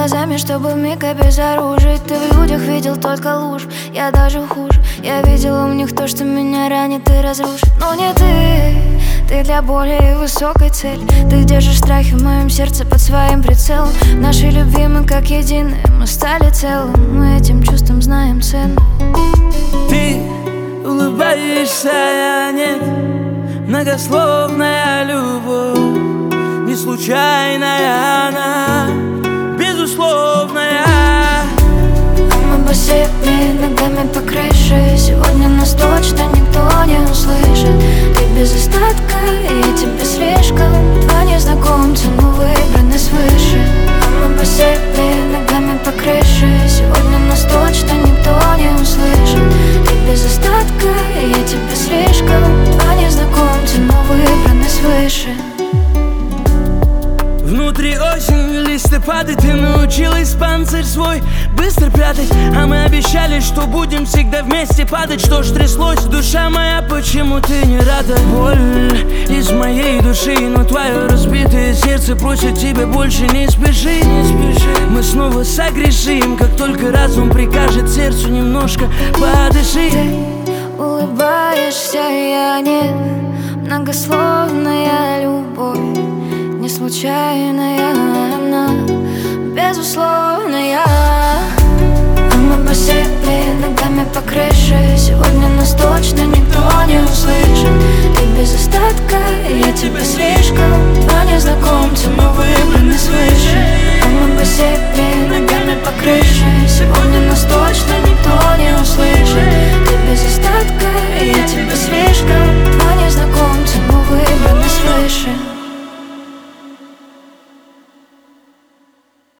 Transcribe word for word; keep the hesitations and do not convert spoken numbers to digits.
глазами, чтобы вмиг обезоружить. Ты в людях видел только ложь, я даже хуже. Я видела в них то, что меня ранит и разрушит. Но не ты, ты для более высокой цели. Ты держишь страхи в моем сердце под своим прицелом. В нашей любви мы как единые, мы стали целым. Мы этим чувством знаем цену. Ты улыбаешься, я нет. Многословная любовь, не случайная она, безусловная. Мы босыми ногами по крыше. Сегодня нас точно никто не услышит. Ты без остатка, и я тебе слишком. Два незнакомца, но выбраны свыше. Мы босыми ногами по крыше. Сегодня нас точно никто не услышит. Ты без остатка, и я тебе слишком. Два незнакомца, но выбраны свыше. Внутри осень, листы падают. Ты научилась панцирь свой быстро прятать. А мы обещали, что будем всегда вместе падать. Что ж тряслось, душа моя, почему ты не рада? Боль из моей души, но твое разбитое сердце просит тебя больше не спеши, не спеши. Мы снова согрешим, как только разум прикажет сердцу немножко подыши. Ты улыбаешься, я нет. Многословная любовь, не случайная она, безусловная. Мы босыми ногами по крыше. Сегодня нас точно никто не услышит. Ты без остатка, и я тебе слишком. Два незнакомца, но